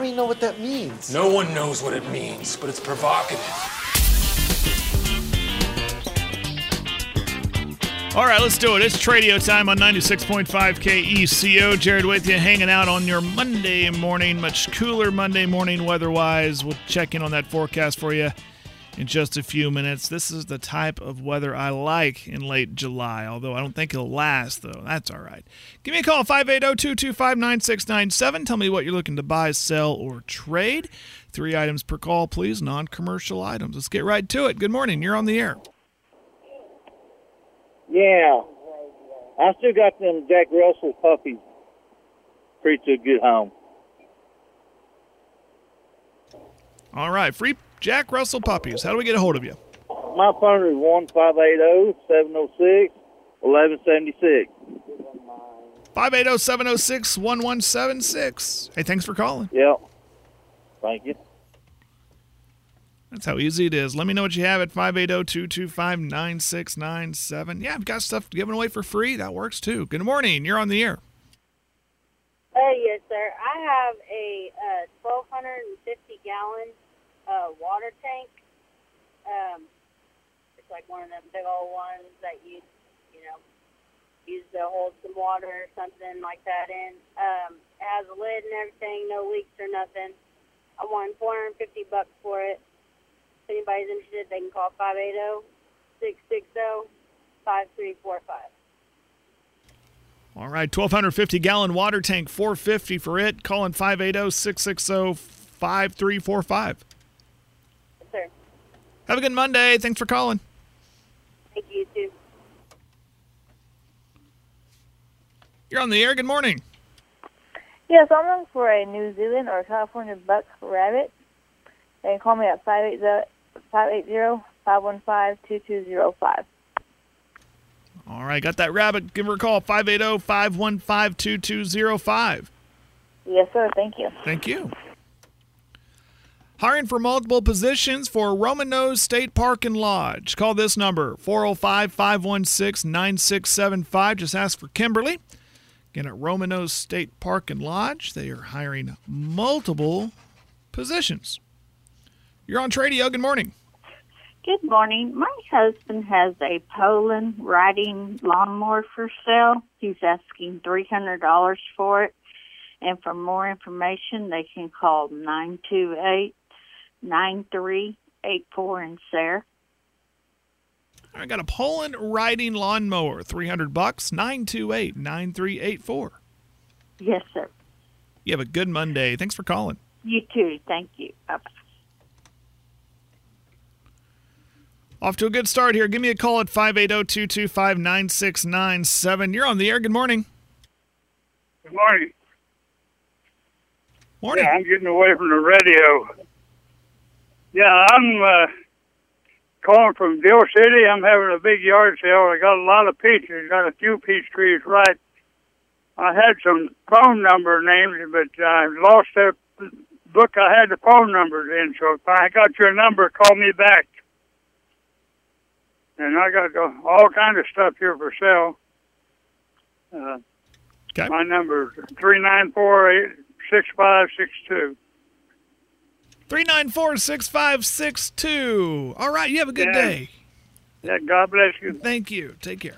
don't even know what that means. No one knows what it means, but it's provocative. All right, let's do it. It's Tradio time on 96.5 KECO. Jared with you, hanging out on your Monday morning. Much cooler Monday morning weather-wise. We'll check in on that forecast for you in just a few minutes. This is the type of weather I like in late July, although I don't think it'll last, though. That's all right. Give me a call, 580-225-9697. Tell me what you're looking to buy, sell, or trade. 3 items per call, please, non-commercial items. Let's get right to it. Good morning. You're on the air. Yeah. I still got them Jack Russell puppies. Pretty good home. All right. Free Jack Russell puppies. How do we get a hold of you? My phone is 1-580-706-1176. 580-706-1176. Hey, thanks for calling. Yep. Thank you. That's how easy it is. Let me know what you have at 580-225-9697. Yeah, I've got stuff given away for free. That works, too. Good morning. You're on the air. Yes, sir. I have a 1,250-gallon water tank. It's like one of them big old ones that you use to hold some water or something like that in. It has a lid and everything, no leaks or nothing. I won $450 for it. If anybody's interested, they can call 580-660-5345. All right, 1,250-gallon water tank, $450 for it. Calling 580-660-5345. Yes, sir. Have a good Monday. Thanks for calling. Thank you, too. You're on the air. Good morning. Yes, I'm looking for a New Zealand or California buck rabbit. They can call me at 580-515-2205. All right, got that rabbit. Give her a call, 580-515-2205. Yes, sir. Thank you. Thank you. Hiring for multiple positions for Roman Nose State Park and Lodge. Call this number, 405-516-9675. Just ask for Kimberly. Again, at Roman Nose State Park and Lodge, they are hiring multiple positions. You're on Tradio. Good morning. Good morning. My husband has a Poland riding lawnmower for sale. He's asking $300 for it. And for more information, they can call 928-9384 in Sayre. I got a Poland riding lawnmower, $300, 928-9384. Yes, sir. You have a good Monday. Thanks for calling. You too. Thank you. Bye-bye. Off to a good start here. Give me a call at 580-225-9697. You're on the air. Good morning. Good morning. Morning. Yeah, I'm getting away from the radio. Yeah, I'm calling from Dill City. I'm having a big yard sale. I got a lot of peaches. Got a few peach trees right. I had some phone number names, but I lost the book I had the phone numbers in. So if I got your number, call me back. And I got all kind of stuff here for sale. Okay. My number is 394-6562. 394-6562. All right, you have a good day. Yeah, God bless you. Thank you. Take care.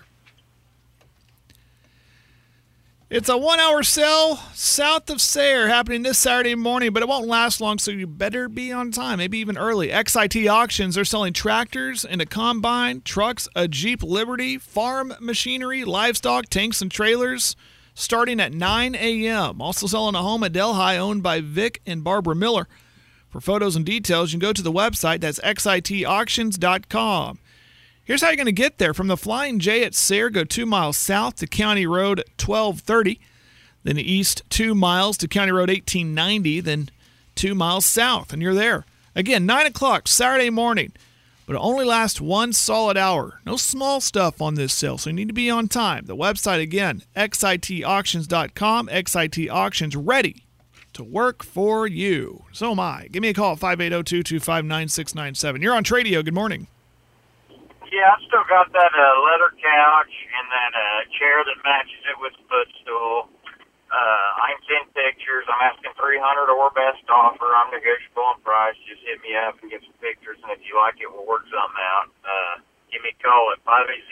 It's a 1-hour sale south of Sayre happening this Saturday morning, but it won't last long, so you better be on time, maybe even early. XIT Auctions, they're selling tractors and a combine, trucks, a Jeep Liberty, farm machinery, livestock, tanks, and trailers, starting at 9 a.m. Also selling a home at Delhi owned by Vic and Barbara Miller. For photos and details, you can go to the website. That's xitauctions.com. Here's how you're going to get there. From the Flying J at Sayre, go 2 miles south to County Road 1230. Then east 2 miles to County Road 1890. Then 2 miles south, and you're there. Again, 9 o'clock Saturday morning. But it only lasts 1 solid hour. No small stuff on this sale, so you need to be on time. The website, again, xitauctions.com. XIT Auctions, ready to work for you. So am I. Give me a call at 580-225-9697. You're on Tradio. Good morning. Yeah, I've still got that leather couch and that chair that matches it with the footstool. I can send pictures. I'm asking 300 or best offer. I'm negotiable on price. Just hit me up and get some pictures, and if you like it, we'll work something out. Give me a call at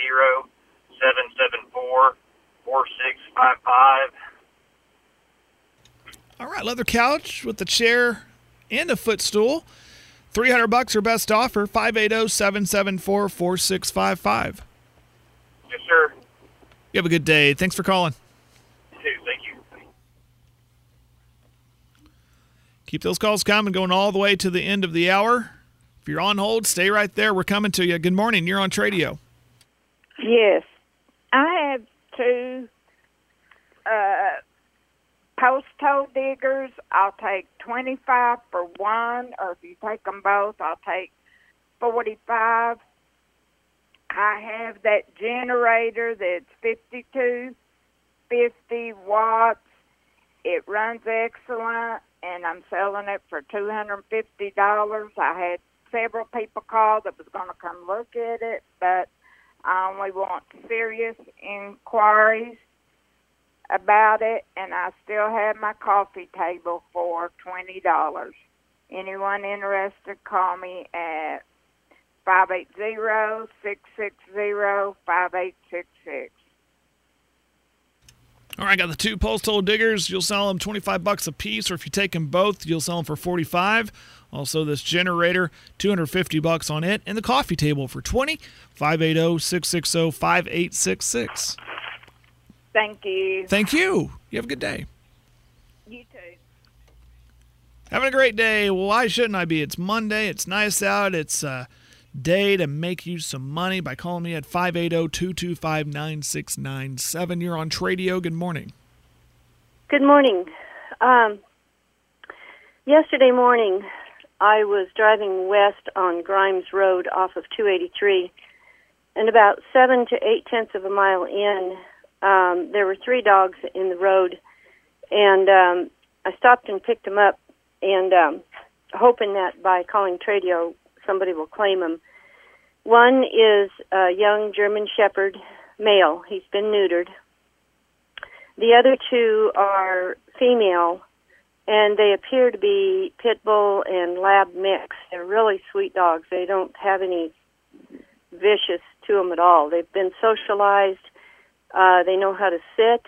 580-774-4655. All right, leather couch with the chair and a footstool. $300 or best offer, 580-774-4655. Yes, sir. You have a good day. Thanks for calling. You too. Thank you. Keep those calls coming, going all the way to the end of the hour. If you're on hold, stay right there. We're coming to you. Good morning. You're on Tradio. Yes. I have two post toe diggers. I'll take 25 for one, or if you take them both, I'll take 45. I have that generator that's 5250 watts. It runs excellent, and I'm selling it for $250. I had several people call that was going to come look at it, but I only want serious inquiries about it, and I still have my coffee table for $20. Anyone interested, call me at 580-660-5866. All right, got the two post hole diggers. You'll sell them $25 a piece, or if you take them both, you'll sell them for $45. Also, this generator, $250 on it, and the coffee table for $20. 580-660-5866. Thank you. Thank you. You have a good day. You too. Having a great day. Well, why shouldn't I be? It's Monday. It's nice out. It's a day to make you some money by calling me at 580-225-9697. You're on Tradio. Good morning. Good morning. Yesterday morning, I was driving west on Grimes Road off of 283, and about 7 to 8 tenths of a mile in, there were 3 dogs in the road, and I stopped and picked them up, and hoping that by calling Tradio, somebody will claim them. One is a young German Shepherd male. He's been neutered. The other 2 are female, and they appear to be pit bull and lab mix. They're really sweet dogs. They don't have any vicious to them at all. They've been socialized. They know how to sit.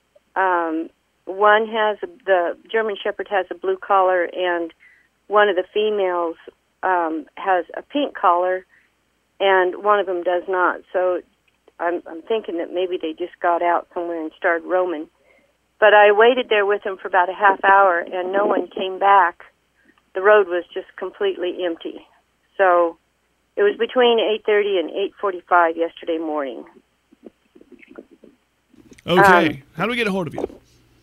The German Shepherd has a blue collar, and one of the females has a pink collar, and one of them does not. So I'm thinking that maybe they just got out somewhere and started roaming. But I waited there with them for about a half hour, and no one came back. The road was just completely empty. So it was between 8:30 and 8:45 yesterday morning. Okay. How do we get a hold of you?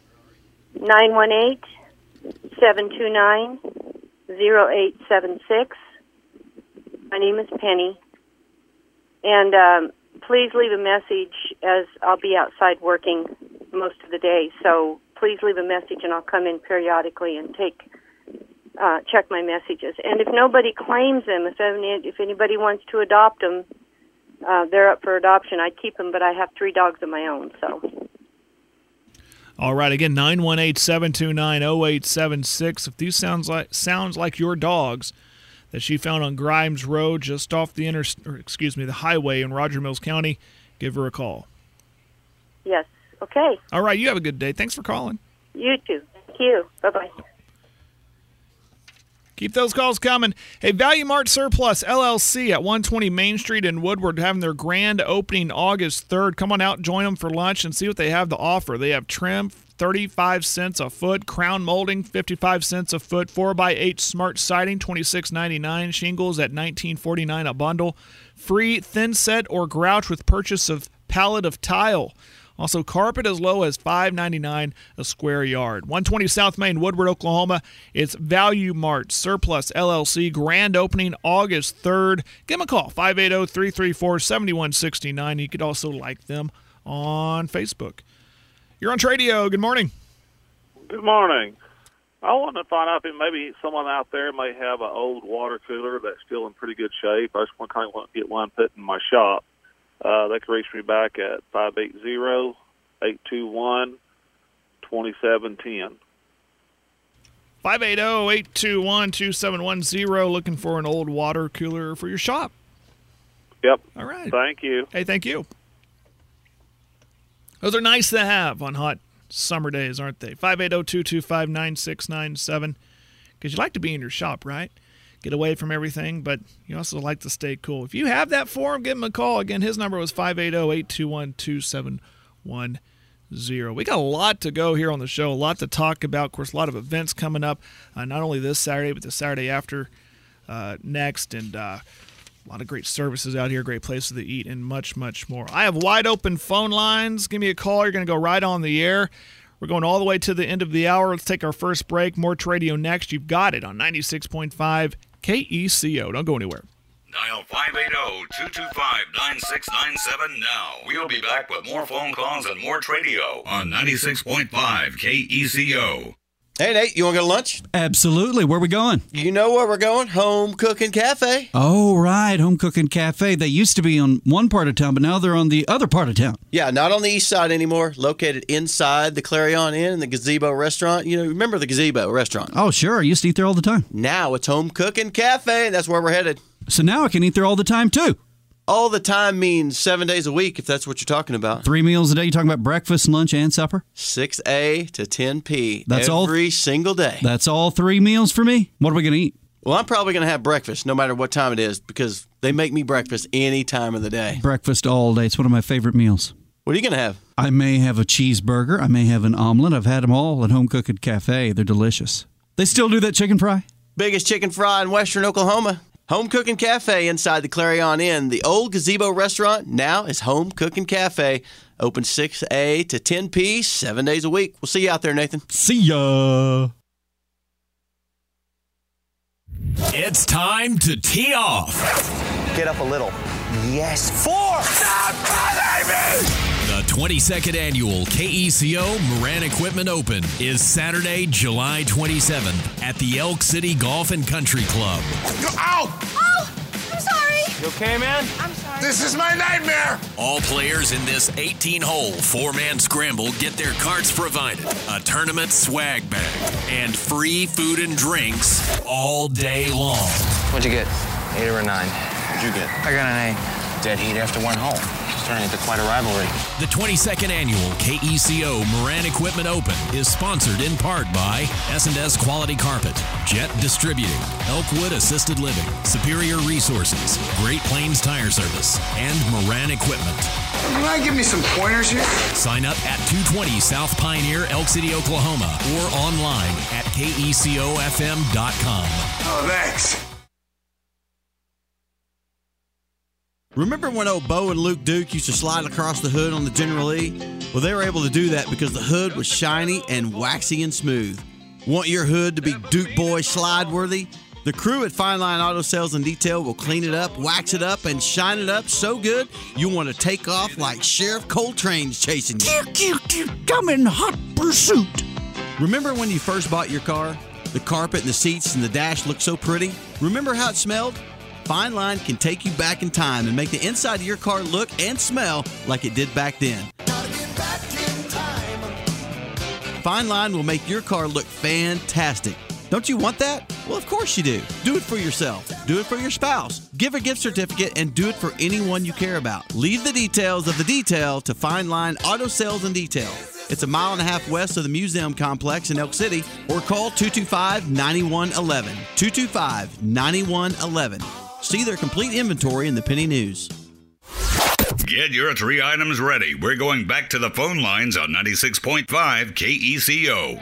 918-729-0876. My name is Penny. And please leave a message, as I'll be outside working most of the day. So please leave a message, and I'll come in periodically and check my messages. And if nobody claims them, if anybody wants to adopt them, they're up for adoption. I'd keep them, but I have 3 dogs of my own. So. All right, again, 918-729-0876. If these sounds like your dogs that she found on Grimes Road, just off the the highway in Roger Mills County, give her a call. Yes. Okay. All right, you have a good day. Thanks for calling. You too. Thank you. Bye-bye. Keep those calls coming. Hey, Value Mart Surplus LLC at 120 Main Street in Woodward having their grand opening August 3rd. Come on out, join them for lunch, and see what they have to offer. They have trim, 35 cents a foot, crown molding, 55 cents a foot, 4x8 smart siding, $26.99, shingles at $19.49 a bundle, free thin set or grouch with purchase of pallet of tile. Also, carpet as low as $5.99 a square yard. 120 South Main, Woodward, Oklahoma. It's Value Mart Surplus LLC. Grand opening August 3rd. Give them a call, 580-334-7169. You could also like them on Facebook. You're on Tradio. Good morning. Good morning. I want to find out if maybe someone out there may have an old water cooler that's still in pretty good shape. I just want to get one put in my shop. They can reach me back at 580-821-12 2710. 580-821-2710, looking for an old water cooler for your shop. Yep. All right. Thank you. Hey, thank you. Those are nice to have on hot summer days, aren't they? 580-225-9697. Because you like to be in your shop, right? Get away from everything, but you also like to stay cool. If you have that for him, give him a call. Again, his number was 580-821-2710. We got a lot to go here on the show, a lot to talk about. Of course, a lot of events coming up, not only this Saturday, but the Saturday after next, and a lot of great services out here, great places to eat, and much, much more. I have wide open phone lines. Give me a call. You're going to go right on the air. We're going all the way to the end of the hour. Let's take our first break. Morch Radio next. You've got it on 96.5 KECO. Don't go anywhere. Dial 580-225-9697 now. We'll be back with more phone calls and more radio on 96.5 KECO. Hey, Nate, you want to go to lunch? Absolutely. Where are we going? You know where we're going. Home Cooking Cafe. Oh, right. Home Cooking Cafe. They used to be on one part of town, but now they're on the other part of town. Yeah, not on the east side anymore. Located inside the Clarion Inn and the Gazebo Restaurant. You know, remember the Gazebo Restaurant? Oh, sure. I used to eat there all the time. Now it's Home Cooking Cafe, and that's where we're headed. So now I can eat there all the time, too. All the time means 7 days a week, if that's what you're talking about. 3 meals a day? You talking about breakfast, lunch, and supper? 6A to 10P. That's every single day. That's all 3 meals for me? What are we going to eat? Well, I'm probably going to have breakfast no matter what time it is because they make me breakfast any time of the day. Breakfast all day. It's one of my favorite meals. What are you going to have? I may have a cheeseburger. I may have an omelet. I've had them all at Home Cooking Cafe. They're delicious. They still do that chicken fry? Biggest chicken fry in western Oklahoma. Home Cooking Cafe inside the Clarion Inn. The old Gazebo Restaurant now is Home Cooking Cafe. Open 6A to 10P, 7 days a week. We'll see you out there, Nathan. See ya. It's time to tee off. Get up a little. Yes. 4. The 22nd annual KECO Moran Equipment Open is Saturday, July 27th at the Elk City Golf and Country Club. Ow! Oh, I'm sorry. You okay, man? I'm sorry. This is my nightmare! All players in this 18-hole 4-man scramble get their carts provided, a tournament swag bag, and free food and drinks all day long. What'd you get? 8 or a 9? What'd you get? I got an 8. Dead heat after one hole. It's turning into quite a rivalry. The 22nd annual KECO Moran Equipment Open is sponsored in part by S&S Quality Carpet, Jet Distributing, Elkwood Assisted Living, Superior Resources, Great Plains Tire Service, and Moran Equipment. You might give me some pointers here? Sign up at 220 South Pioneer, Elk City, Oklahoma, or online at KECOFM.com. Oh, thanks. Remember when old Bo and Luke Duke used to slide across the hood on the General Lee? Well, they were able to do that because the hood was shiny and waxy and smooth. Want your hood to be Duke Boy slide worthy? The crew at Fine Line Auto Sales and Detail will clean it up, wax it up, and shine it up so good you want to take off like Sheriff Coltrane's chasing you. I'm in hot pursuit. Remember when you first bought your car? The carpet and the seats and the dash looked so pretty? Remember how it smelled? Fine Line can take you back in time and make the inside of your car look and smell like it did back then. Fine Line will make your car look fantastic. Don't you want that? Well, of course you do. Do it for yourself. Do it for your spouse. Give a gift certificate and do it for anyone you care about. Leave the details of the detail to Fine Line Auto Sales and Detail. It's a mile and a half west of the Museum Complex in Elk City, or call 225-9111. 225-9111. See their complete inventory in the Penny News. Get your 3 items ready. We're going back to the phone lines on 96.5 KECO.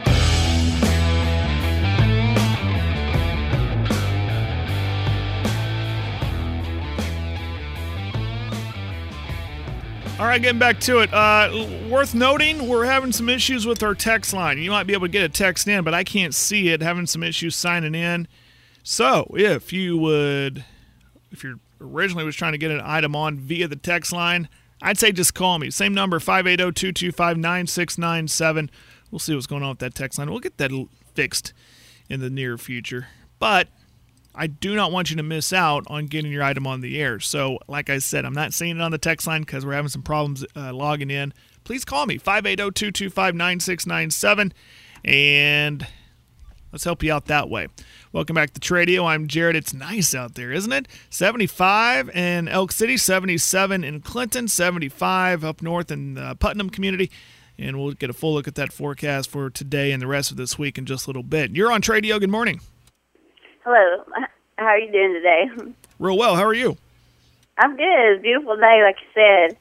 All right, getting back to it. Worth noting, we're having some issues with our text line. You might be able to get a text in, but I can't see it. Having some issues signing in. So if you're originally was trying to get an item on via the text line, I'd say just call me. Same number, 580-225-9697. We'll see what's going on with that text line. We'll get that fixed in the near future. But I do not want you to miss out on getting your item on the air. So, like I said, I'm not seeing it on the text line because we're having some problems logging in. please call me, 580-225-9697, and let's help you out that way. Welcome back to Tradio. I'm Jared. It's nice out there, isn't it? 75 in Elk City, 77 in Clinton, 75 up north in the Putnam community. And we'll get a full look at that forecast for today and the rest of this week in just a little bit. You're on Tradio. Good morning. Hello. How are you doing today? Real well. How are you? I'm good. It's a beautiful day, like you said.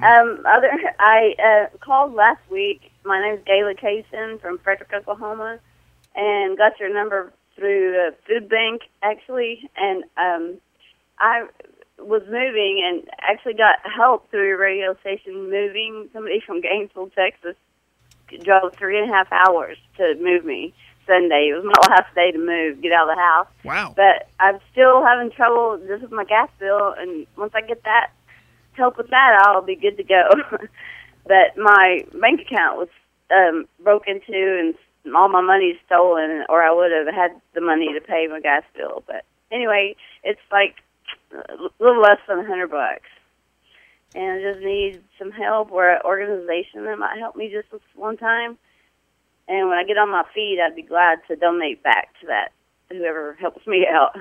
I called last week. My name's Gayla Kaysen from Frederick, Oklahoma, and got your number through the food bank, actually. And I was moving and actually got help through your radio station moving. Somebody from Gainesville, Texas, drove 3.5 hours to move me Sunday. It was my last day to move, get out of the house. Wow. But I'm still having trouble just with my gas bill, and once I get that help with that, I'll be good to go. But my bank account was broke into, and all my money's stolen, or I would have had the money to pay my gas bill. But anyway, it's like a little less than $100, and I just need some help or an organization that might help me just this one time. And when I get on my feet, I'd be glad to donate back to that, whoever helps me out.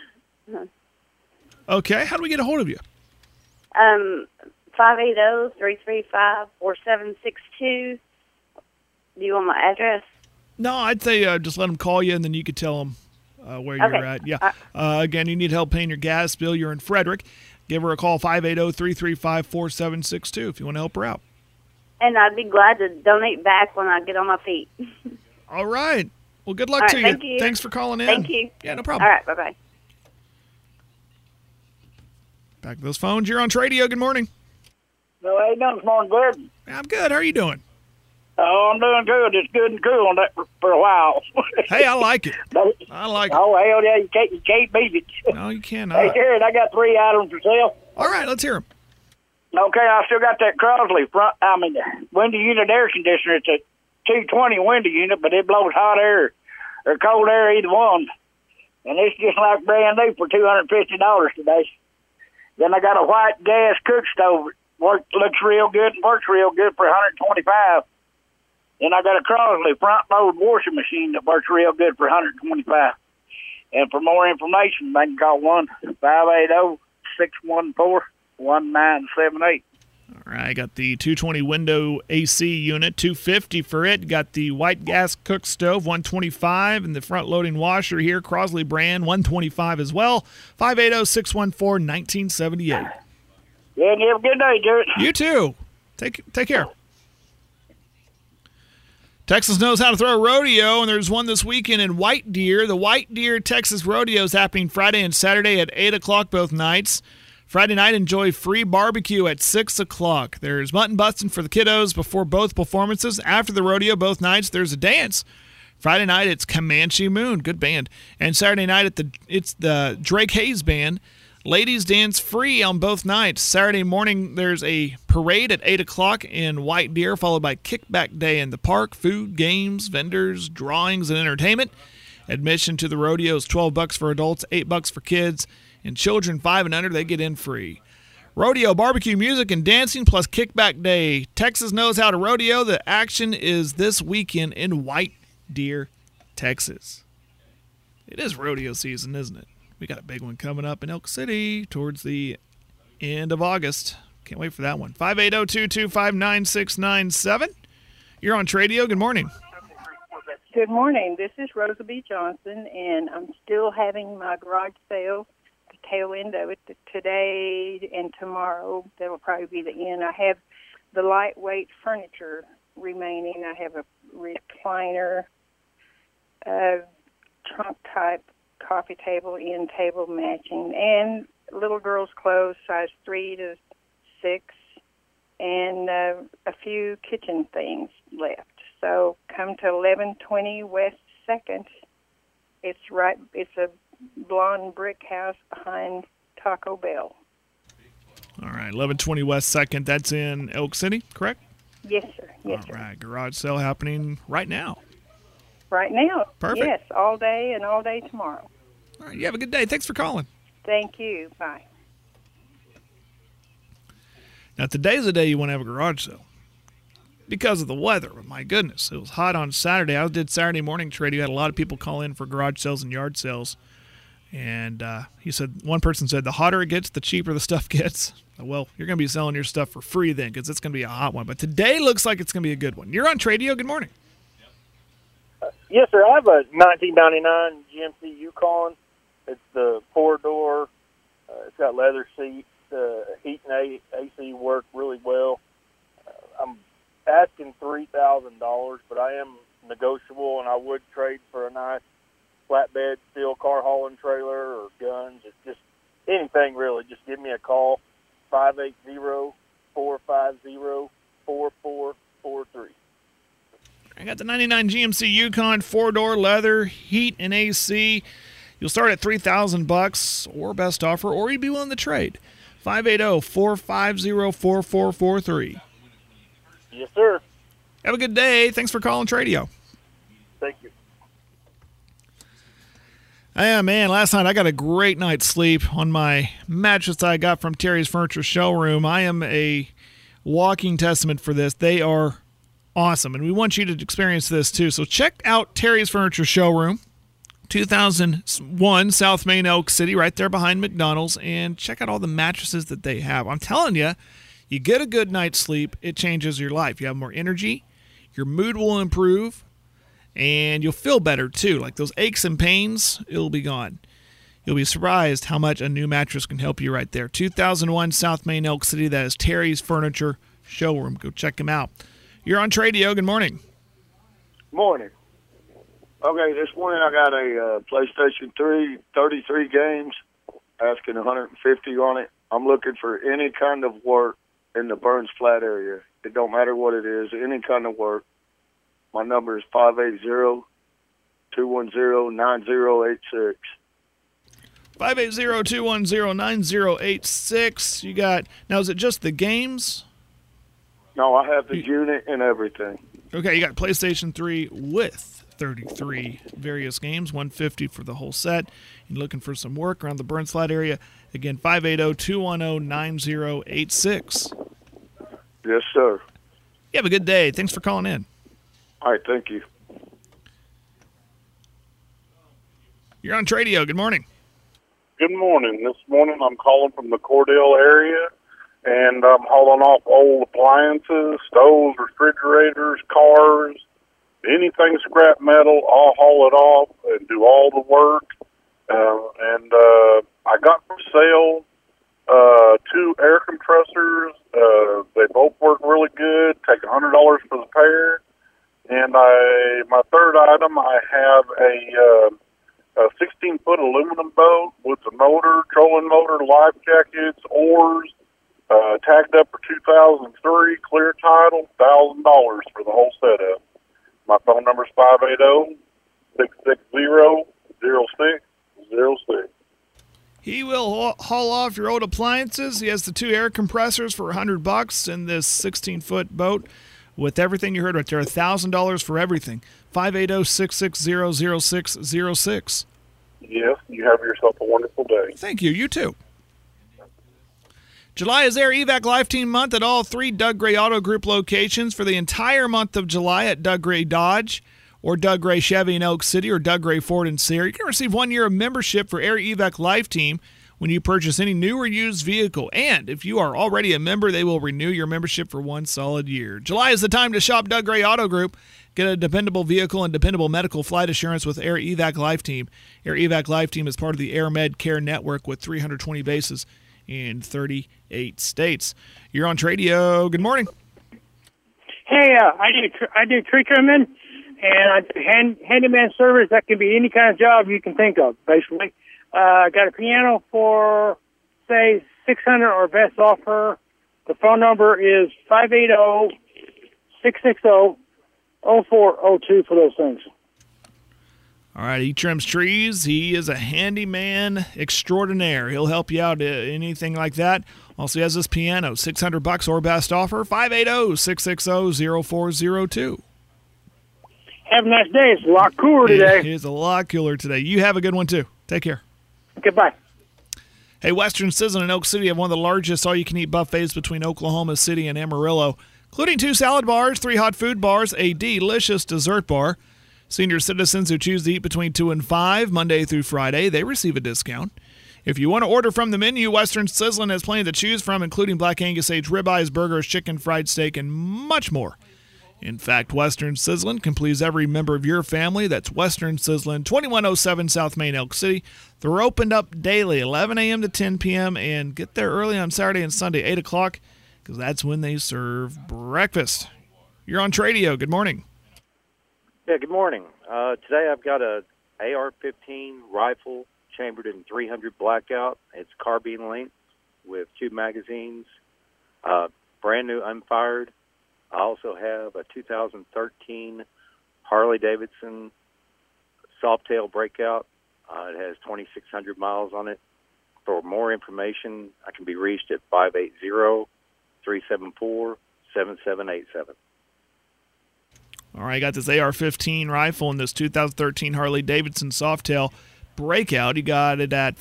Okay, how do we get a hold of you? 580-335-4762. Do you want my address? No, I'd say just let them call you, and then you could tell them where Okay. you're at. Yeah. Again, you need help paying your gas bill. You're in Frederick. Give her a call, 580-335-4762, if you want to help her out. And I'd be glad to donate back when I get on my feet. All right. Well, good luck All to right, you. thank you. Thanks for calling in. Thank you. Yeah, no problem. All right, bye-bye. Back to those phones. You're on Tradio. Good morning. So, how you doing this morning, Gordon? I'm good. How are you doing? Oh, I'm doing good. It's good and cool on that for a while. Hey, I like it. I like it. Oh, hell yeah, you can't beat it. No, you cannot. Hey, Jared, I got 3 items for sale. All right, let's hear them. Okay, I still got that Crosley window unit air conditioner. It's a 220 window unit, but it blows hot air or cold air, either one. And it's just like brand new for $250 today. Then I got a white gas cook stove. Looks real good and works real good for $125. Then I got a Crosley front load washing machine that works real good for $125. And for more information, they can call 1-580-614-1978. All right, got the 220 window AC unit, $250 for it. Got the white gas cook stove, $125, and the front loading washer here, Crosley brand, $125 as well. 580-614-1978. Yeah, and you have a good day, Jared. You too. Take care. Texas knows how to throw a rodeo, and there's one this weekend in White Deer. The White Deer Texas Rodeo is happening Friday and Saturday at 8 o'clock both nights. Friday night, enjoy free barbecue at 6 o'clock. There's mutton busting for the kiddos before both performances. After the rodeo, both nights, there's a dance. Friday night, it's Comanche Moon, good band. And Saturday night, it's the Drake Hayes Band. Ladies dance free on both nights. Saturday morning, there's a parade at 8 o'clock in White Deer, followed by Kickback Day in the park. Food, games, vendors, drawings, and entertainment. Admission to the rodeo is $12 for adults, $8 for kids. And children 5 and under, they get in free. Rodeo, barbecue, music, and dancing, plus Kickback Day. Texas knows how to rodeo. The action is this weekend in White Deer, Texas. It is rodeo season, isn't it? We got a big one coming up in Elk City towards the end of August. Can't wait for that one. 580-225-9697. You're on Tradio. Good morning. Good morning. This is Rosa B. Johnson, and I'm still having my garage sale, the tail end of it, today and tomorrow. That will probably be the end. I have the lightweight furniture remaining. I have a recliner, trunk-type coffee table, end table matching, and little girls' clothes, size 3 to 6, and a few kitchen things left. So come to 1120 West 2nd. It's a blonde brick house behind Taco Bell. All right, 1120 West 2nd. That's in Elk City, correct? Yes, sir. Yes, All right, garage sale happening right now. Right now. Perfect. Yes, all day and all day tomorrow. All right, you have a good day. Thanks for calling. Thank you. Bye. Now, today's the day you want to have a garage sale. because of the weather. But my goodness, it was hot on Saturday. I did Saturday morning trade. You had a lot of people call in for garage sales and yard sales. And he said, one person said, the hotter it gets, the cheaper the stuff gets. Well, you're going to be selling your stuff for free then, because it's going to be a hot one. But today looks like it's going to be a good one. You're on Tradio. Good morning. Yes, sir. I have a 1999 GMC Yukon. It's the 4-door. It's got leather seats. Heat and AC work really well. I'm asking $3,000, but I am negotiable, and I would trade for a nice flatbed steel car hauling trailer or guns. It's just anything really. Just give me a call, 580-450-4443. I got the 99 GMC Yukon, 4-door leather, heat and AC. You'll start at $3,000 or best offer, or you'd be willing to trade. 580-450-4443. Yes, sir. Have a good day. Thanks for calling Tradio. Thank you. Yeah, man, last night I got a great night's sleep on my mattress I got from Terry's Furniture Showroom. I am a walking testament for this. They are awesome, and we want you to experience this too. So check out Terry's Furniture Showroom, 2001 South Main, Elk City, right there behind McDonald's, and check out all the mattresses that they have. I'm telling you, you get a good night's sleep, it changes your life. You have more energy, your mood will improve, and you'll feel better too. Like those aches and pains, it'll be gone. You'll be surprised how much a new mattress can help you right there. 2001 South Main, Elk City, that is Terry's Furniture Showroom. Go check him out. You're on Tradio. Good morning. Morning. Okay, this morning I got a PlayStation 3, 33 games, asking $150 on it. I'm looking for any kind of work in the Burns Flat area. It don't matter what it is, any kind of work. My number is 580-210-9086. 580-210-9086. You got, now is it just the games? No, I have the unit and everything. Okay, you got PlayStation 3 with 33 various games, $150 for the whole set. You're looking for some work around the Burns Flat area. Again, 580-210-9086. Yes, sir. You have a good day. Thanks for calling in. All right, thank you. You're on Tradio. Good morning. Good morning. This morning I'm calling from the Cordell area, and I'm hauling off old appliances, stoves, refrigerators, cars, anything scrap metal. I'll haul it off and do all the work. I got for sale 2 air compressors. They both work really good. Take $100 for the pair. And my third item, I have a 16-foot aluminum boat with a motor, trolling motor, life jackets, oars, tagged up for 2003, clear title, $1,000 for the whole setup. My phone number is 580-660-0606. He will haul off your old appliances. He has the 2 air compressors for $100 in this 16-foot boat with everything you heard right there, $1,000 for everything. 580-660-0606. Yes, you have yourself a wonderful day. Thank you. You too. July is Air Evac Life Team Month at all 3 Doug Gray Auto Group locations for the entire month of July at Doug Gray Dodge or Doug Gray Chevy in Elk City or Doug Gray Ford in Sayre. You can receive 1 year of membership for Air Evac Life Team when you purchase any new or used vehicle. And if you are already a member, they will renew your membership for 1 solid year. July is the time to shop Doug Gray Auto Group. Get a dependable vehicle and dependable medical flight assurance with Air Evac Life Team. Air Evac Life Team is part of the Air Med Care Network with 320 bases in 38 states. You're on Tradio. Good morning. Hey, I do tree trimming, and I do handyman service. That can be any kind of job you can think of, basically. I got a piano for, say, $600 or best offer. The phone number is 580-660-0402 for those things. All right, he trims trees. He is a handyman extraordinaire. He'll help you out anything like that. Also, he has this piano, $600 or best offer, 580-660-0402. Have a nice day. It's a lot cooler today. It is a lot cooler today. You have a good one, too. Take care. Goodbye. Hey, Western Sizzlin in Elk City have one of the largest all-you-can-eat buffets between Oklahoma City and Amarillo. including 2 salad bars, 3 hot food bars, a delicious dessert bar. Senior citizens who choose to eat between 2 and 5, Monday through Friday, they receive a discount. If you want to order from the menu, Western Sizzlin' has plenty to choose from, including Black Angus aged ribeyes, burgers, chicken, fried steak, and much more. In fact, Western Sizzlin' can please every member of your family. That's Western Sizzlin', 2107 South Main, Elk City. They're opened up daily, 11 a.m. to 10 p.m., and get there early on Saturday and Sunday, 8 o'clock, because that's when they serve breakfast. You're on Tradio. Good morning. Yeah, good morning. Today I've got a AR-15 rifle chambered in 300 blackout. It's carbine length with 2 magazines, brand new unfired. I also have a 2013 Harley-Davidson Softail breakout. It has 2,600 miles on it. For more information, I can be reached at 580-374-7787. All right, I got this AR-15 rifle and this 2013 Harley-Davidson Softail breakout. You got it at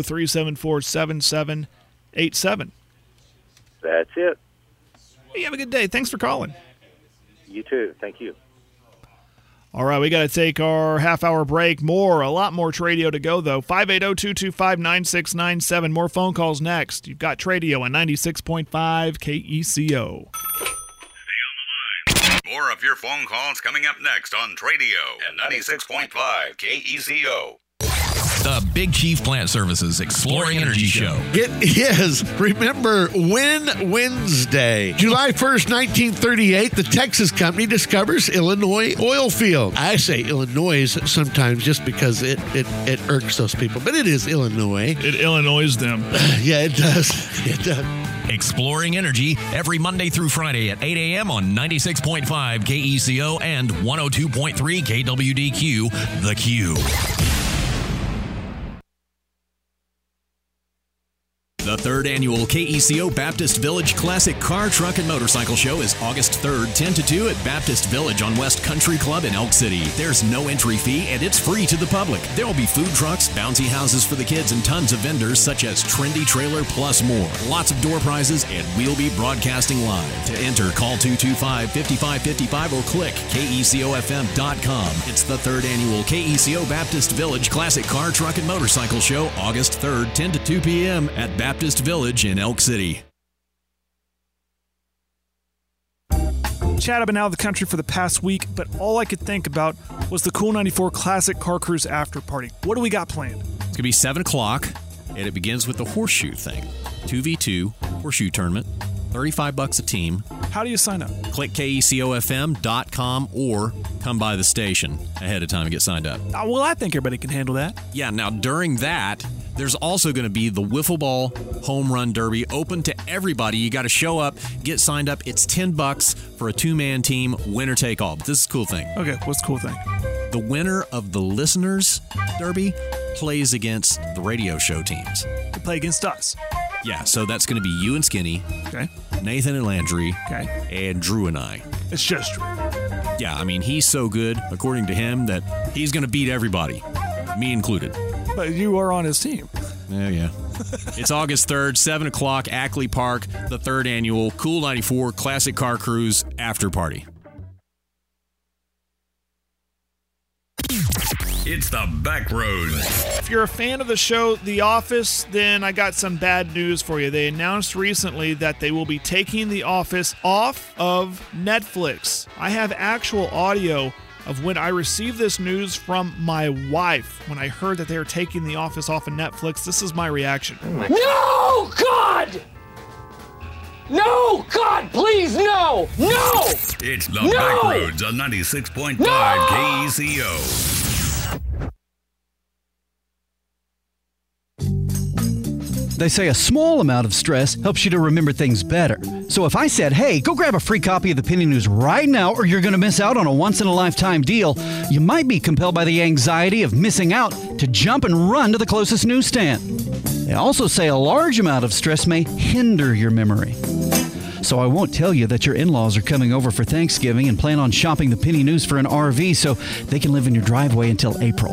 580-374-7787. That's it. You have a good day. Thanks for calling. You too. Thank you. All right, we got to take our half-hour break. A lot more Tradio to go, though. 580-225-9697. More phone calls next. You've got Tradio on 96.5 KECO. More of your phone calls coming up next on Tradio at 96.5 KECO. The Big Chief Plant Services Exploring Energy Show. It is. Remember Win Wednesday. July 1st, 1938, the Texas company discovers Illinois oil field. I say Illinois sometimes just because it irks those people, but it is Illinois. It Illinois them. Yeah, it does. It does. Exploring Energy every Monday through Friday at 8 a.m. on 96.5 KECO and 102.3 KWDQ, The Q. The third annual KECO Baptist Village Classic Car, Truck, and Motorcycle Show is August 3rd, 10 to 2 at Baptist Village on West Country Club in Elk City. There's no entry fee, and it's free to the public. There will be food trucks, bouncy houses for the kids, and tons of vendors such as Trendy Trailer plus more. Lots of door prizes, and we'll be broadcasting live. To enter, call 225-5555 or click KECOFM.com. It's the third annual KECO Baptist Village Classic Car, Truck, and Motorcycle Show, August 3rd, 10 to 2 p.m. at Baptist Village in Elk City. Chad, I've been out of the country for the past week, but all I could think about was the Cool 94 Classic Car Cruise after party. What do we got planned? It's going to be 7 o'clock, and it begins with the horseshoe thing. 2v2 horseshoe tournament, $35 a team. How do you sign up? Click KECOFM.com or come by the station ahead of time and get signed up. Well, I think everybody can handle that. Yeah, now during that, there's also going to be the Wiffle Ball Home Run Derby, open to everybody. You got to show up, get signed up. It's $10 for a 2-man team, winner take all. But this is a cool thing. Okay, what's the cool thing? The winner of the Listeners Derby plays against the radio show teams. To play against us. Yeah, so that's going to be you and Skinny. Okay. Nathan and Landry. Okay. And Drew and I. It's just Drew. Yeah, I mean, he's so good, according to him, that he's going to beat everybody, me included. But you are on his team. Yeah. It's August 3rd, 7 o'clock, Ackley Park, the third annual Cool 94 Classic Car Cruise after party. It's the Back Road. If you're a fan of the show The Office, then I got some bad news for you. They announced recently that they will be taking The Office off of Netflix. I have actual audio of when I received this news from my wife. When I heard that they were taking The Office off of Netflix, this is my reaction. No, God! No, God, please, no! No! It's the Back Roads on 96.5 KECO. They say a small amount of stress helps you to remember things better. So if I said, hey, go grab a free copy of the Penny News right now or you're going to miss out on a once-in-a-lifetime deal, you might be compelled by the anxiety of missing out to jump and run to the closest newsstand. They also say a large amount of stress may hinder your memory. So I won't tell you that your in-laws are coming over for Thanksgiving and plan on shopping the Penny News for an RV so they can live in your driveway until April.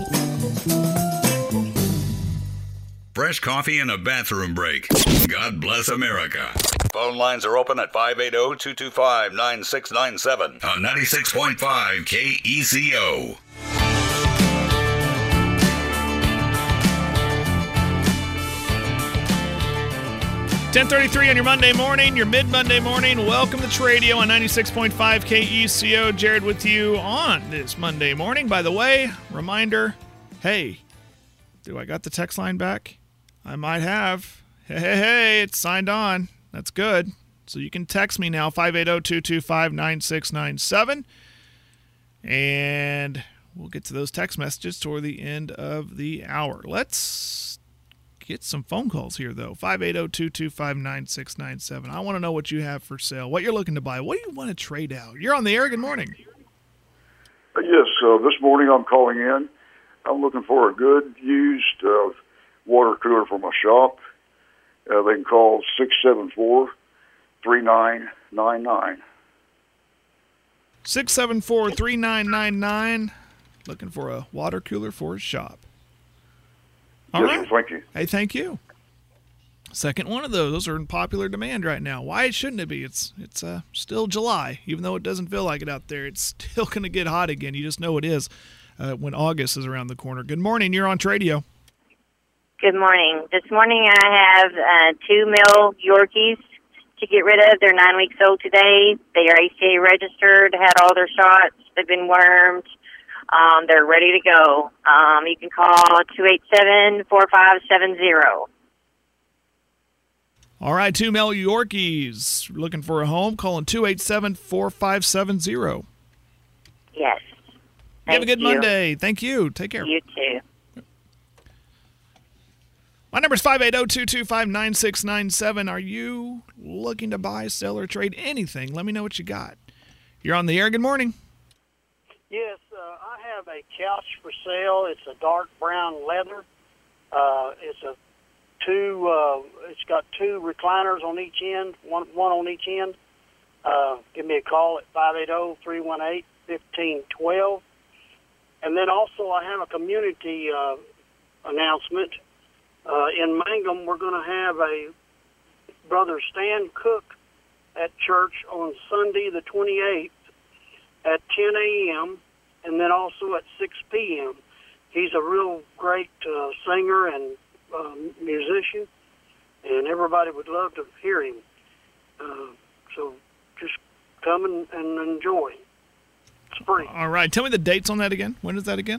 Fresh coffee and a bathroom break. God bless America. Phone lines are open at 580-225-9697 on 96.5 KECO. 10:33 on your Monday morning, your mid-Monday morning. Welcome to Tradio on 96.5 KECO. Jared with you on this Monday morning. By the way, reminder, hey, do I got the text line back? I might have. Hey, it's signed on. That's good. So you can text me now, 580-225-9697. And we'll get to those text messages toward the end of the hour. Let's get some phone calls here, though. 580-225-9697. I want to know what you have for sale, what you're looking to buy. What do you want to trade out? You're on the air. Good morning. Yes, this morning I'm calling in. I'm looking for a good used water cooler for my shop. They can call 674-3999. 674-3999. Looking for a water cooler for his shop. All yes, right. sir, thank you. Hey, thank you. Second one of those. Those are in popular demand right now. Why shouldn't it be? It's still July, even though it doesn't feel like it out there. It's still going to get hot again. You just know it is when August is around the corner. Good morning. You're on Tradio. Good morning. This morning I have 2 male Yorkies to get rid of. They're 9 weeks old today. They are ACA registered, had all their shots. They've been wormed. They're ready to go. You can call 287-4570. All right, 2 male Yorkies looking for a home. Calling 287-4570. Yes. Have a good Monday. Thank you. Take care. You too. My number is 580-225-9697. Are you looking to buy, sell, or trade anything? Let me know what you got. You're on the air. Good morning. Yes, I have a couch for sale. It's a dark brown leather. It's got 2 recliners on each end, one on each end. Give me a call at 580-318-1512. And then also I have a community announcement. In Mangum, we're going to have a Brother Stan Cook at church on Sunday the 28th at 10 a.m. and then also at 6 p.m. He's a real great singer and musician, and everybody would love to hear him. So just come and enjoy. It's free. All right. Tell me the dates on that again. When is that again?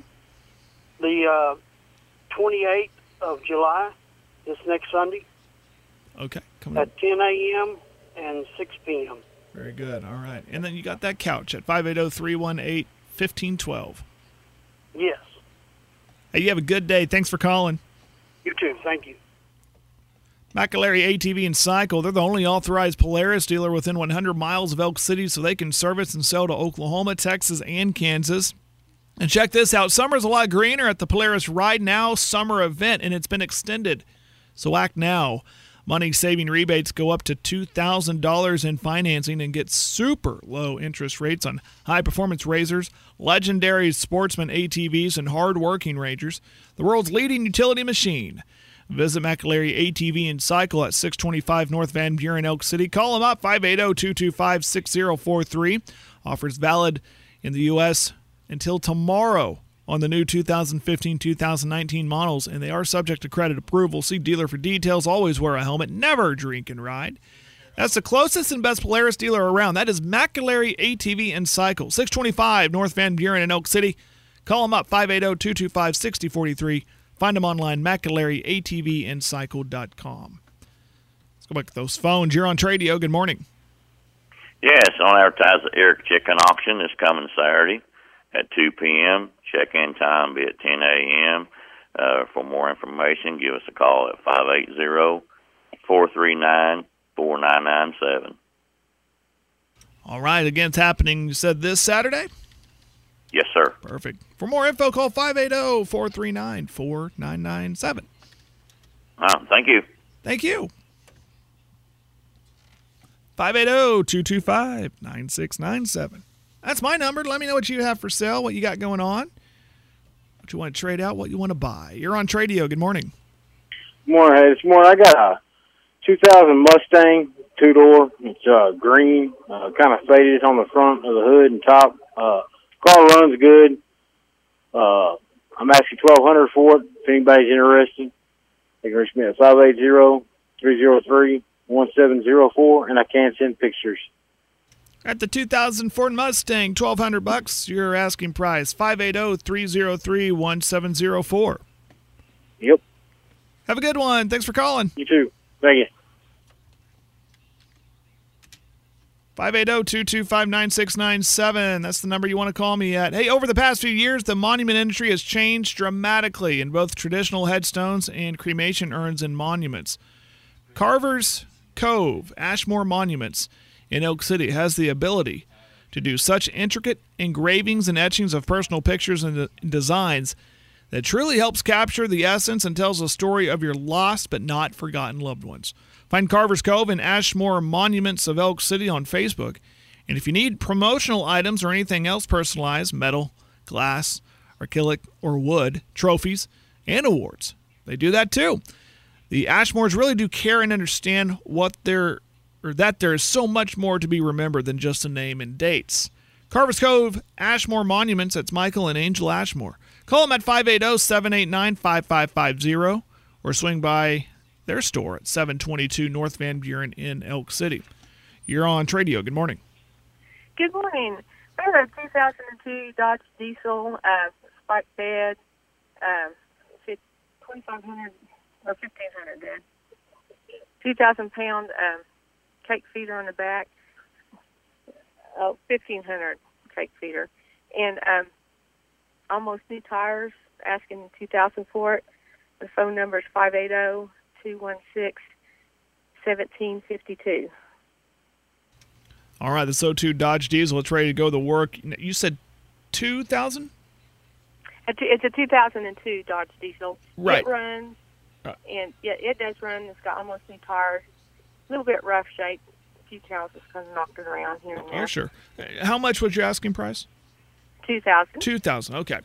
The 28th of July, this next Sunday. Okay. At 10 a.m. and 6 p.m. Very good. All right. And then you got that couch at 580-318-1512. Yes. Hey, you have a good day. Thanks for calling. You too. Thank you. McAlary ATV and Cycle, they're the only authorized Polaris dealer within 100 miles of Elk City, so they can service and sell to Oklahoma, Texas, and Kansas. And check this out. Summer's a lot greener at the Polaris Ride Now summer event, and it's been extended. So act now. Money-saving rebates go up to $2,000 in financing and get super low interest rates on high-performance razors, legendary Sportsman ATVs, and hard-working Rangers, the world's leading utility machine. Visit McAlary ATV and Cycle at 625 North Van Buren, Elk City. Call them up, 580-225-6043. Offers valid in the U.S. until tomorrow on the new 2015-2019 models, and they are subject to credit approval. See dealer for details. Always wear a helmet. Never drink and ride. That's the closest and best Polaris dealer around. That is McAlary ATV and Cycle, 625 North Van Buren in Elk City. Call them up, 580-225-6043. Find them online, McAlaryATVandCycle.com. Let's go back to those phones. You're on Tradio. Good morning. Yes, on advertise the Eric Chicken Auction this coming Saturday at 2 p.m. Check-in time be at 10 a.m. For more information, give us a call at 580-439-4997. All right. Again, it's happening, you said, this Saturday? Yes, sir. Perfect. For more info, call 580-439-4997. Thank you. Thank you. 580-225-9697. That's my number. Let me know what you have for sale, what you got going on, what you want to trade out, what you want to buy. You're on Tradio. Good morning. Morning. Hey, this morning I got a 2000 Mustang two-door. It's green, kind of faded on the front of the hood and top. Car runs good. I'm asking $1,200 for it. If anybody's interested, they can reach me at 580-303-1704, and I can send pictures. At the 2000 Ford Mustang, $1,200, your asking price, 580-303-1704. Yep. Have a good one. Thanks for calling. You too. Thank you. 580-225-9697. That's the number you want to call me at. Hey, over the past few years, the monument industry has changed dramatically in both traditional headstones and cremation urns and monuments. Carver's Cove, Ashmore Monuments in Elk City, has the ability to do such intricate engravings and etchings of personal pictures and designs that truly helps capture the essence and tells a story of your lost but not forgotten loved ones. Find Carver's Cove and Ashmore Monuments of Elk City on Facebook. And if you need promotional items or anything else personalized, metal, glass, acrylic, or wood, trophies, and awards, they do that too. The Ashmores really do care and understand that there is so much more to be remembered than just a name and dates. Carver's Cove, Ashmore Monuments, that's Michael and Angel Ashmore. Call them at 580-789-5550 or swing by their store at 722 North Van Buren in Elk City. You're on Tradio. Good morning. Good morning. I have a 2002 Dodge Diesel, spike bed, 2,500 or 1,500 then. 2,000-pound cake feeder on the back. 1,500 cake feeder, and almost new tires. Asking $2,000 for it. The phone number is 580-216-1752. All right, the 02 Dodge Diesel. It's ready to go to work. You said 2,000? It's a 2002 Dodge Diesel. Right. It runs, and yeah, it does run. It's got almost new tires. A little bit rough shape. A few cows just kind of knocked it around here and there. Oh, sure. How much was your asking price? $2,000. $2,000. Okay.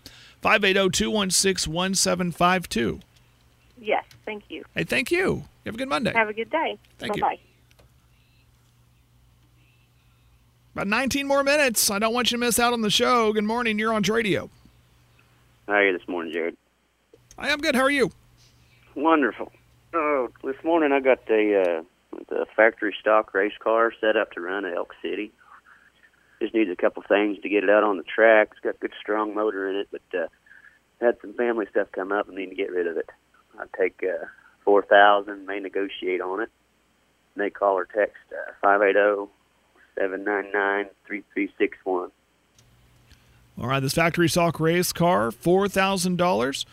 580-216-1752. Yes, thank you. Hey, thank you. You have a good Monday. Have a good day. Thank you. Bye-bye. About 19 more minutes. I don't want you to miss out on the show. Good morning. You're on Tradio. How are you this morning, Jared? I am good. How are you? Wonderful. Oh, this morning I got the factory stock race car set up to run at Elk City. Just needs a couple things to get it out on the track. It's got a good, strong motor in it, but had some family stuff come up and need to get rid of it. I'd take $4,000, may negotiate on it. They call or text 580-799-3361. All right, this factory stock race car, $4,000,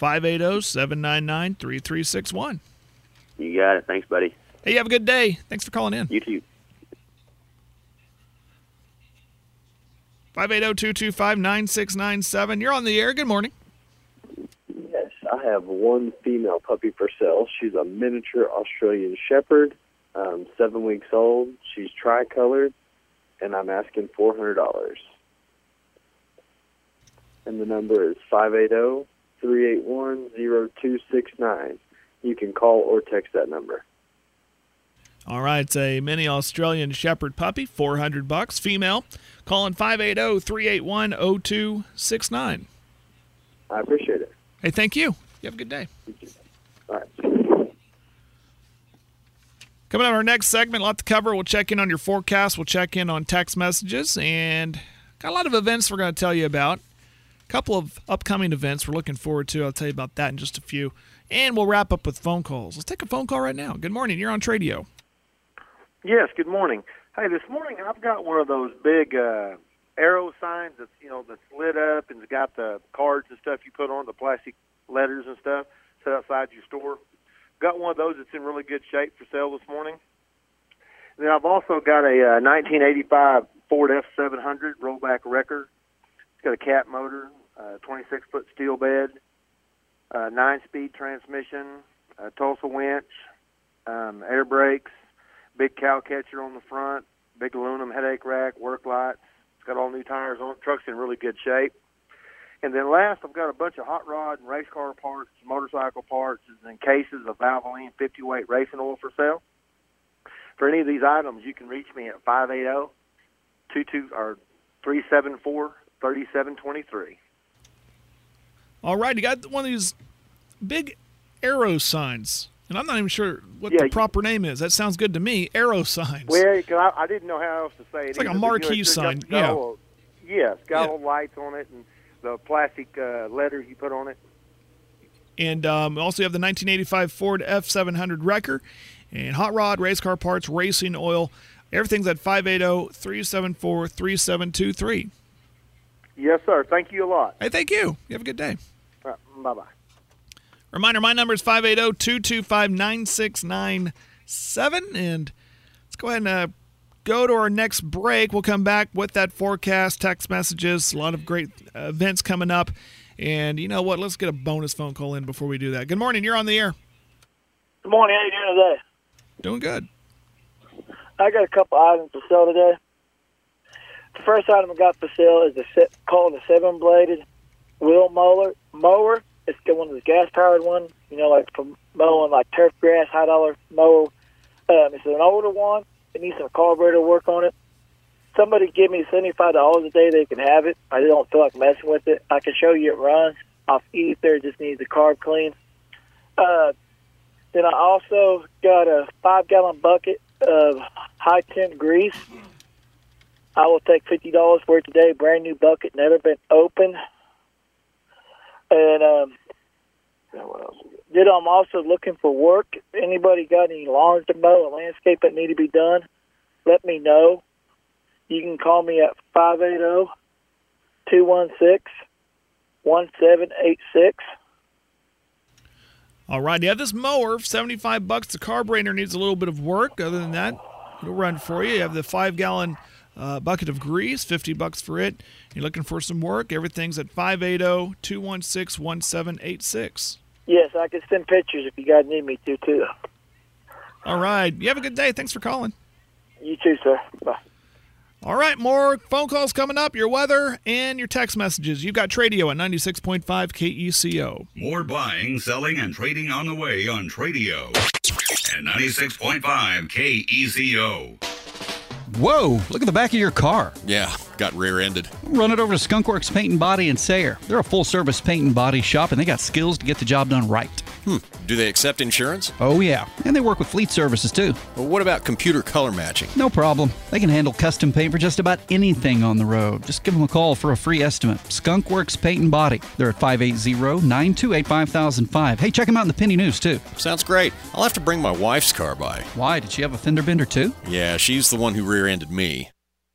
580-799-3361. You got it. Thanks, buddy. Hey, you have a good day. Thanks for calling in. You too. 580-225-9697. You're on the air. Good morning. Yes, I have one female puppy for sale. She's a miniature Australian Shepherd, 7 weeks old. She's tricolored, and I'm asking $400. And the number is 580-381-0269. You can call or text that number. All right, it's a mini Australian Shepherd puppy, $400, female. Calling 580-381-0269. I appreciate it. Hey, thank you. You have a good day. All right. Coming up our next segment, a lot to cover. We'll check in on your forecast. We'll check in on text messages, and got a lot of events we're going to tell you about. A couple of upcoming events we're looking forward to. I'll tell you about that in just a few. And we'll wrap up with phone calls. Let's take a phone call right now. Good morning. You're on Tradio. Yes, good morning. Hey, this morning I've got one of those big arrow signs that's lit up and it's got the cards and stuff you put on, the plastic letters and stuff set outside your store. Got one of those that's in really good shape for sale this morning. And then I've also got a 1985 Ford F700 rollback wrecker. It's got a cat motor, 26-foot steel bed, 9-speed transmission, a Tulsa winch, air brakes, big cow catcher on the front, big aluminum headache rack, work lights. It's got all new tires on it. Truck's in really good shape. And then last, I've got a bunch of hot rod and race car parts, motorcycle parts, and cases of Valvoline 50-weight racing oil for sale. for any of these items, you can reach me at 580-374-3723. All right, you got one of these big arrow signs, and I'm not even sure what the proper name is. That sounds good to me. Arrow signs. Well, 'cause I didn't know how else to say it. It's like a marquee sign. Yes, it's got all lights on it and the plastic letters you put on it. And also you have the 1985 Ford F700 Wrecker and hot rod, race car parts, racing oil. Everything's at 580-374-3723. Yes, sir. Thank you a lot. Hey, thank you. You have a good day. Bye-bye. Reminder, my number is 580-225-9697. And let's go ahead and go to our next break. We'll come back with that forecast, text messages, a lot of great events coming up. And you know what? Let's get a bonus phone call in before we do that. Good morning. You're on the air. Good morning. How you doing today? Doing good. I got a couple items to sell today. The first item I got for sale is called a 7-bladed wheel mower. It's got one of the gas-powered ones, like for mowing like turf grass, $high mower. It's an older one. It needs some carburetor work on it. Somebody give me $75 a day, they can have it. I don't feel like messing with it. I can show you it runs off ether. It just needs the carb clean. Then I also got a 5-gallon bucket of high-temp grease. I will take $50 for it today. Brand new bucket, never been opened. And what else? Then I'm also looking for work. Anybody got any lawns to mow or landscape that need to be done? Let me know. You can call me at 580-216-1786. All right, you have this mower, $75. The carburetor needs a little bit of work. Other than that, it'll run for you. You have the 5-gallon bucket of grease, $50 for it. You're looking for some work. Everything's at 580-216-1786. Yes, I can send pictures if you guys need me to, too. All right. You have a good day. Thanks for calling. You too, sir. Bye. All right, more phone calls coming up, your weather, and your text messages. You've got Tradio at 96.5 KECO. More buying, selling, and trading on the way on Tradio at 96.5 KECO. Whoa, look at the back of your car. Yeah, got rear-ended. Run it over to Skunkworks Paint and Body in Sayre. They're a full-service paint and body shop, and they got skills to get the job done right. Do they accept insurance? Oh, yeah. And they work with fleet services, too. Well, what about computer color matching? No problem. They can handle custom paint for just about anything on the road. Just give them a call for a free estimate. Skunkworks Paint and Body. They're at 580-928-5005. Hey, check them out in the Penny News, too. Sounds great. I'll have to bring my wife's car by. Why? Did she have a fender bender, too? Yeah, she's the one who rear-ended me.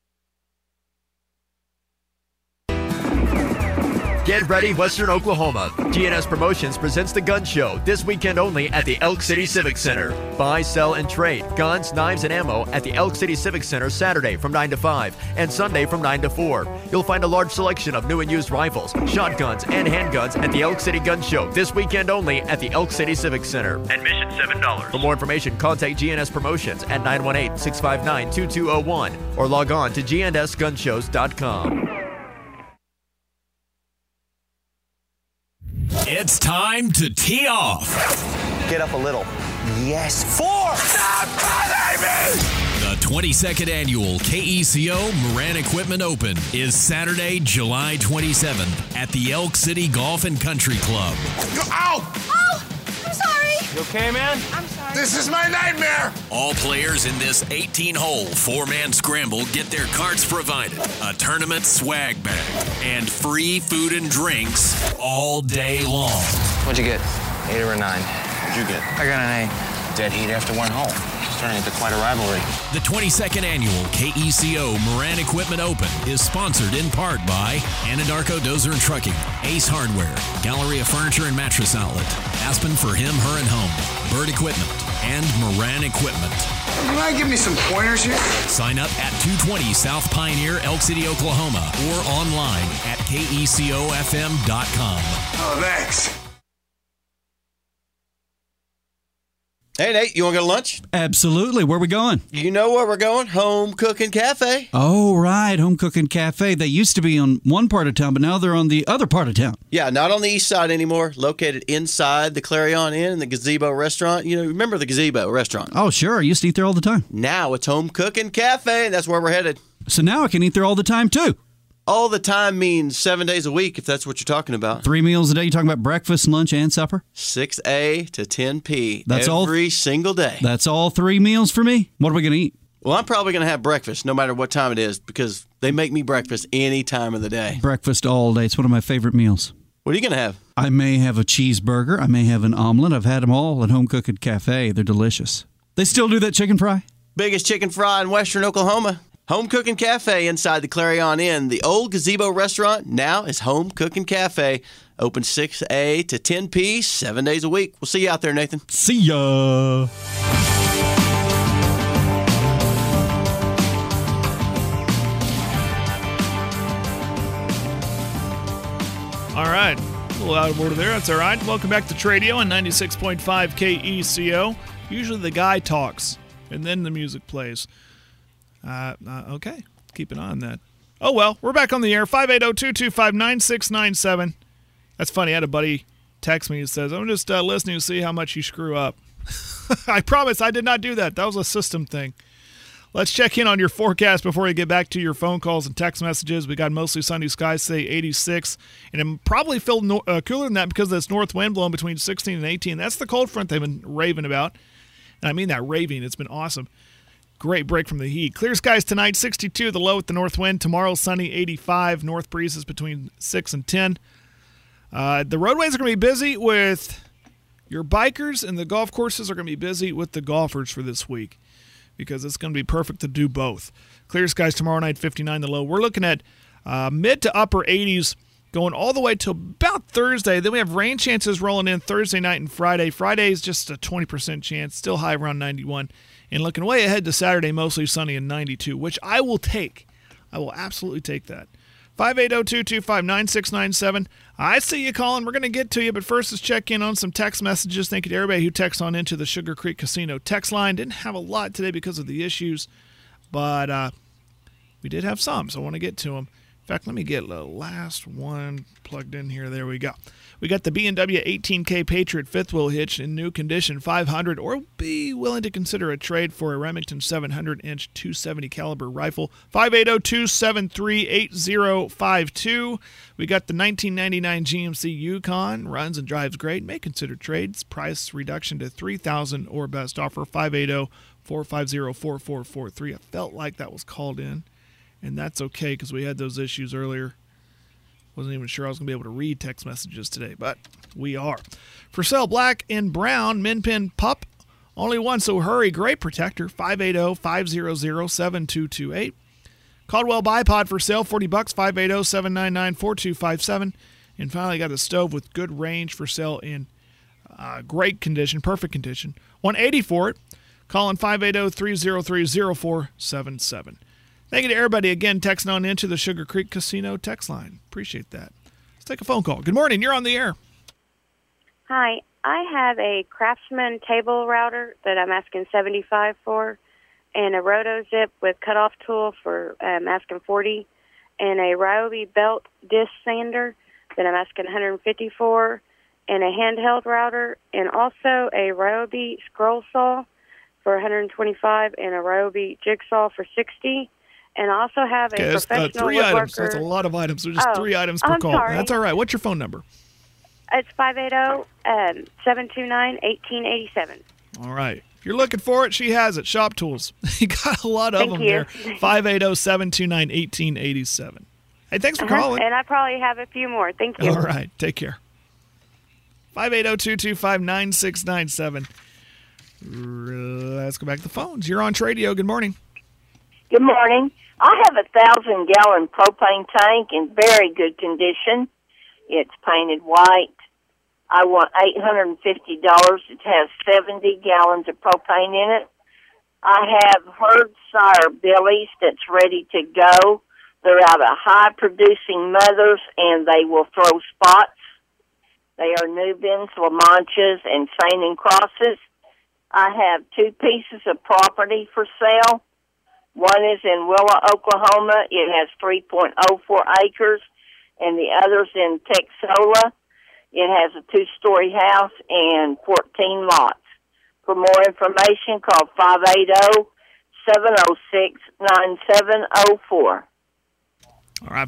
Get ready, Western Oklahoma. GNS Promotions presents the Gun Show this weekend only at the Elk City Civic Center. Buy, sell, and trade guns, knives, and ammo at the Elk City Civic Center Saturday from 9 to 5 and Sunday from 9 to 4. You'll find a large selection of new and used rifles, shotguns, and handguns at the Elk City Gun Show this weekend only at the Elk City Civic Center. Admission $7. For more information, contact GNS Promotions at 918-659-2201 or log on to gnsgunshows.com. It's time to tee off. Get up a little. Yes. 4. The 22nd annual KECO Moran Equipment Open is Saturday, July 27th at the Elk City Golf and Country Club. Ow! Oh, I'm sorry. You okay, man? I'm sorry. This is my nightmare. All players in this 18-hole 4-man scramble get their carts provided, a tournament swag bag, and free food and drinks all day long. What'd you get? 8 or a 9? What'd you get? I got an 8. Dead heat after one hole. It's turning into quite a rivalry. The 22nd annual KECO Moran Equipment Open is sponsored in part by Anadarko Dozer and Trucking, Ace Hardware, Galleria Furniture and Mattress Outlet, Aspen for Him, Her, and Home, Bird Equipment, and Moran Equipment. Can I give me some pointers here? Sign up at 220 South Pioneer, Elk City, Oklahoma, or online at KECOFM.com. Oh, thanks. Hey, Nate, you want to go to lunch? Absolutely. Where are we going? You know where we're going. Home Cooking Cafe. Oh, right. Home Cooking Cafe. They used to be on one part of town, but now they're on the other part of town. Yeah, not on the east side anymore. Located inside the Clarion Inn and the Gazebo Restaurant. You know, remember the Gazebo Restaurant? Oh, sure. I used to eat there all the time. Now it's Home Cooking Cafe, and that's where we're headed. So now I can eat there all the time, too. All the time means 7 days a week, if that's what you're talking about. 3 meals a day. You talking about breakfast, lunch, and supper? 6A to 10P. That's every single day. That's all 3 meals for me? What are we going to eat? Well, I'm probably going to have breakfast no matter what time it is because they make me breakfast any time of the day. Breakfast all day. It's one of my favorite meals. What are you going to have? I may have a cheeseburger. I may have an omelet. I've had them all at Home Cooking Cafe. They're delicious. They still do that chicken fry? Biggest chicken fry in western Oklahoma. Home Cooking Cafe inside the Clarion Inn. The old Gazebo Restaurant now is Home Cooking Cafe. Open 6A to 10P, 7 days a week. We'll see you out there, Nathan. See ya. All right. A little out of order there. That's all right. Welcome back to Tradio on 96.5 KECO. Usually the guy talks, and then the music plays. Okay. Keep an eye on that. Oh, well. We're back on the air. 580-225-9697. That's funny. I had a buddy text me and says, I'm just listening to see how much you screw up. I promise I did not do that. That was a system thing. Let's check in on your forecast before we get back to your phone calls and text messages. We got mostly sunny skies, say 86. And it probably feel cooler than that because of this north wind blowing between 16 and 18. That's the cold front they've been raving about. And I mean that raving. It's been awesome. Great break from the heat. Clear skies tonight, 62, the low with the north wind. Tomorrow, sunny, 85. North breezes between 6 and 10. The roadways are going to be busy with your bikers, and the golf courses are going to be busy with the golfers for this week because it's going to be perfect to do both. Clear skies tomorrow night, 59, the low. We're looking at mid to upper 80s going all the way to about Thursday. Then we have rain chances rolling in Thursday night and Friday. Friday is just a 20% chance, still high around 91. And looking way ahead to Saturday, mostly sunny and 92, which I will take. I will absolutely take that. 580-225-9697. I see you calling. We're going to get to you, but first let's check in on some text messages. Thank you to everybody who texted on into the Sugar Creek Casino text line. Didn't have a lot today because of the issues, but we did have some, so I want to get to them. In fact, let me get the last one plugged in here. There we go. We got the B&W 18K Patriot fifth wheel hitch in new condition, 500, or be willing to consider a trade for a Remington 700-inch 270 caliber rifle. 580-273-8052. We got the 1999 GMC Yukon, runs and drives great. May consider trades. Price reduction to $3,000 or best offer. 580-450-4443. I felt like that was called in, and that's okay because we had those issues earlier. Wasn't even sure I was going to be able to read text messages today, but we are. For sale, black and brown, Min Pin Pup. Only one, so hurry. Great protector. 580-500-7228. Caldwell Bipod for sale, $40. 580-799-4257. And finally, got a stove with good range for sale in great condition, perfect condition. $180 for it. Calling 580-303-0477. Thank you to everybody, again, texting on into the Sugar Creek Casino text line. Appreciate that. Let's take a phone call. Good morning. You're on the air. Hi. I have a Craftsman table router that I'm asking $75 for, and a RotoZip with cutoff tool for asking $40, and a Ryobi belt disc sander that I'm asking $150 for, and a handheld router, and also a Ryobi scroll saw for $125, and a Ryobi jigsaw for $60. And I also have a professional that's 3 items. That's a lot of items. There's just 3 items per call. Sorry. That's all right. What's your phone number? It's 580-729-1887. All right. If you're looking for it, she has it. Shop Tools. You got a lot of them there. 580-729-1887. Hey, thanks for calling. And I probably have a few more. Thank you. All right. Take care. 580-225-9697. Let's go back to the phones. You're on Tradio. Good morning. Good morning. I have a 1,000-gallon propane tank in very good condition. It's painted white. I want $850. It has 70 gallons of propane in it. I have herd sire billies that's ready to go. They're out of high-producing mothers, and they will throw spots. They are Nubins, La Manchas, and Sainin crosses. I have 2 pieces of property for sale. One is in Willa, Oklahoma. It has 3.04 acres, and the other's in Texola. It has a 2-story house and 14 lots. For more information, call 580-706-9704. All right,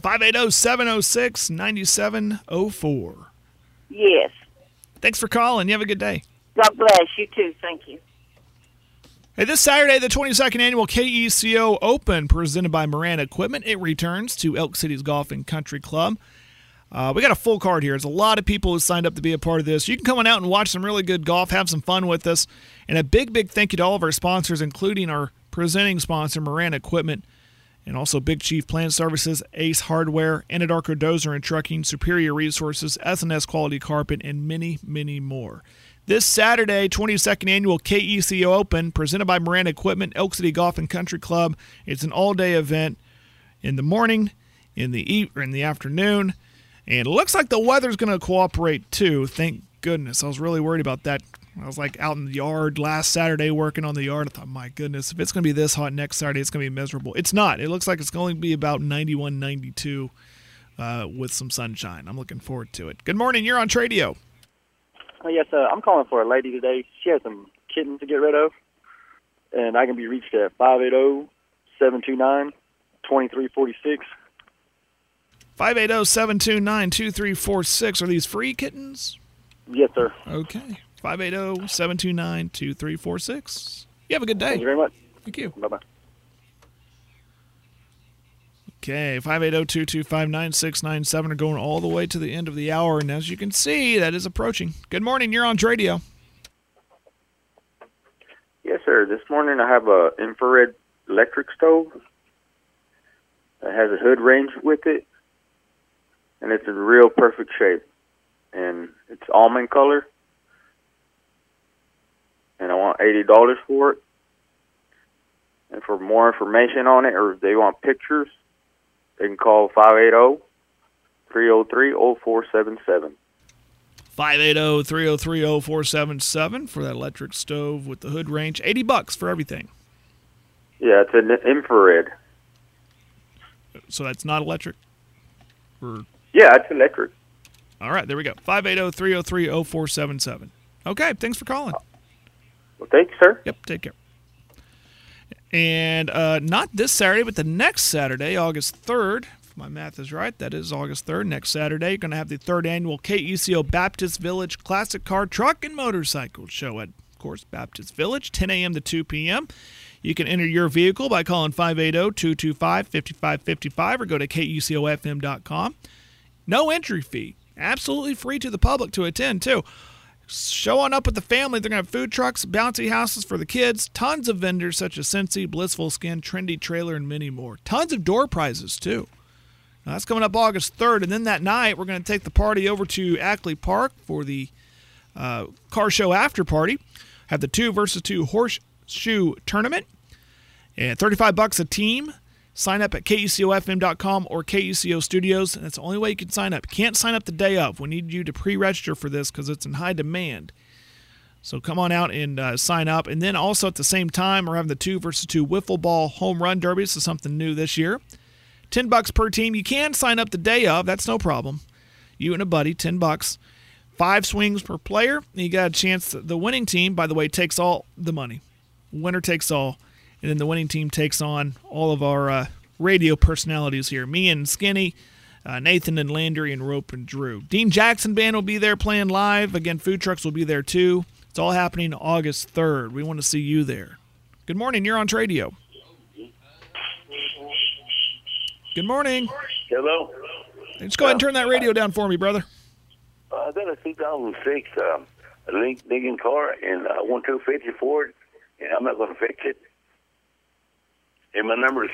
580-706-9704. Yes. Thanks for calling. You have a good day. God bless. You too. Thank you. Hey, this Saturday, the 22nd annual KECO Open presented by Moran Equipment. It returns to Elk City's Golf and Country Club. We got a full card here. There's a lot of people who signed up to be a part of this. You can come on out and watch some really good golf, have some fun with us. And a big, big thank you to all of our sponsors, including our presenting sponsor, Moran Equipment, and also Big Chief Plant Services, Ace Hardware, Anadarko Dozer and Trucking, Superior Resources, S&S Quality Carpet, and many, many more. This Saturday, 22nd annual KECO Open, presented by Moran Equipment, Elk City Golf and Country Club. It's an all-day event in the morning, in the afternoon, and it looks like the weather's going to cooperate too. Thank goodness. I was really worried about that. I was like out in the yard last Saturday working on the yard. I thought, my goodness, if it's going to be this hot next Saturday, it's going to be miserable. It's not. It looks like it's going to be about 91, 92 with some sunshine. I'm looking forward to it. Good morning. You're on Tradio. Yes, I'm calling for a lady today. She has some kittens to get rid of, and I can be reached at 580-729-2346. 580-729-2346. Are these free kittens? Yes, sir. Okay. 580-729-2346. You have a good day. Thank you very much. Thank you. Bye-bye. Okay, 580-225-9697 are going all the way to the end of the hour, and as you can see, that is approaching. Good morning, you're on Tradio. Yes, sir. This morning I have a infrared electric stove that has a hood range with it, and it's in real perfect shape, and it's almond color, and I want $80 for it. And for more information on it, or if they want pictures, they can call 580-303-0477. 580-303-0477 for that electric stove with the hood range. $80 for everything. Yeah, it's an infrared. So that's not electric? Yeah, it's electric. All right, there we go. 580-303-0477. Okay, thanks for calling. Well, thank you, sir. Yep, take care. And not this Saturday, but the next Saturday, August 3rd, if my math is right, that is August 3rd, next Saturday, you're going to have the 3rd annual KECO Baptist Village Classic Car, Truck, and Motorcycle Show at, of course, Baptist Village, 10 a.m. to 2 p.m. You can enter your vehicle by calling 580-225-5555 or go to KECOFM.com. No entry fee. Absolutely free to the public to attend, too. Show on up with the family. They're going to have food trucks, bouncy houses for the kids, tons of vendors such as Cincy, Blissful Skin, Trendy Trailer, and many more. Tons of door prizes, too. Now, that's coming up August 3rd, and then that night we're going to take the party over to Ackley Park for the car show after party. Have the 2 versus 2 horseshoe tournament, and $35 a team. Sign up at KECOFM.com or KECO Studios, and that's the only way you can sign up. You can't sign up the day of. We need you to pre-register for this because it's in high demand. So come on out and sign up. And then also at the same time, we're having the 2 versus 2 wiffle ball home run derby. This is something new this year. $10 per team. You can sign up the day of. That's no problem. You and a buddy, $10. 5 swings per player. And you got a chance. The winning team, by the way, takes all the money. Winner takes all. And then the winning team takes on all of our radio personalities here. Me and Skinny, Nathan and Landry, and Rope and Drew. Dean Jackson Band will be there playing live. Again, food trucks will be there too. It's all happening August 3rd. We want to see you there. Good morning. You're on Tradio. Good morning. Hello. Just go ahead and turn that radio down for me, brother. I got a 2006 Lincoln car and 1250 Ford, and I'm not going to fix it. And my number is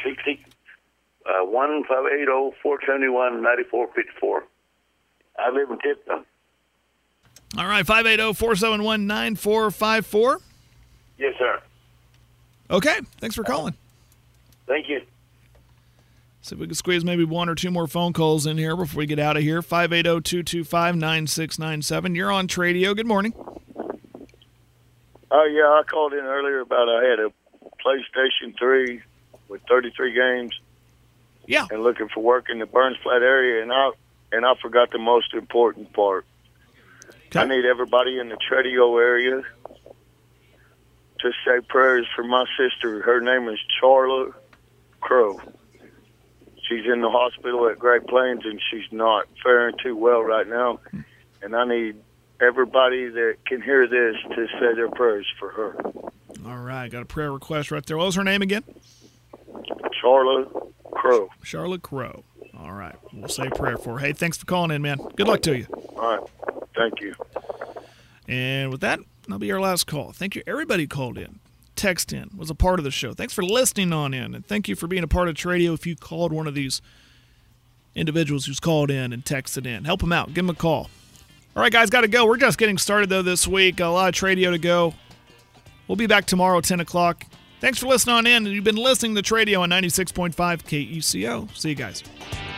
1-580-471-9454. I live in Tipton. All right, 580-471-9454. Yes, sir. Okay, thanks for calling. Thank you. See if we can squeeze maybe 1 or 2 more phone calls in here before we get out of here. 580-225-9697. You're on Tradio. Good morning. Oh, yeah, I called in earlier about I had a PlayStation 3 with 33 games. Yeah. And looking for work in the Burns Flat area, and I forgot the most important part. Okay. I need everybody in the Tredio area to say prayers for my sister. Her name is Charla Crow. She's in the hospital at Great Plains, and she's not faring too well right now. And I need everybody that can hear this to say their prayers for her. All right, got a prayer request right there. What was her name again? Charla Crow. Charlotte Crow. All right, we'll say a prayer for her. Hey, thanks for calling in, man. Good luck to you. All right, thank you. And with that, that'll be our last call. Thank you, everybody who called in, text in, was a part of the show. Thanks for listening on in, and thank you for being a part of Tradio. If you called one of these individuals who's called in and texted in, help them out. Give them a call. All right, guys, got to go. We're just getting started, though, this week. A lot of Tradio to go. We'll be back tomorrow at 10 o'clock. Thanks for listening on in. You've been listening to Tradio on 96.5 KECO. See you guys.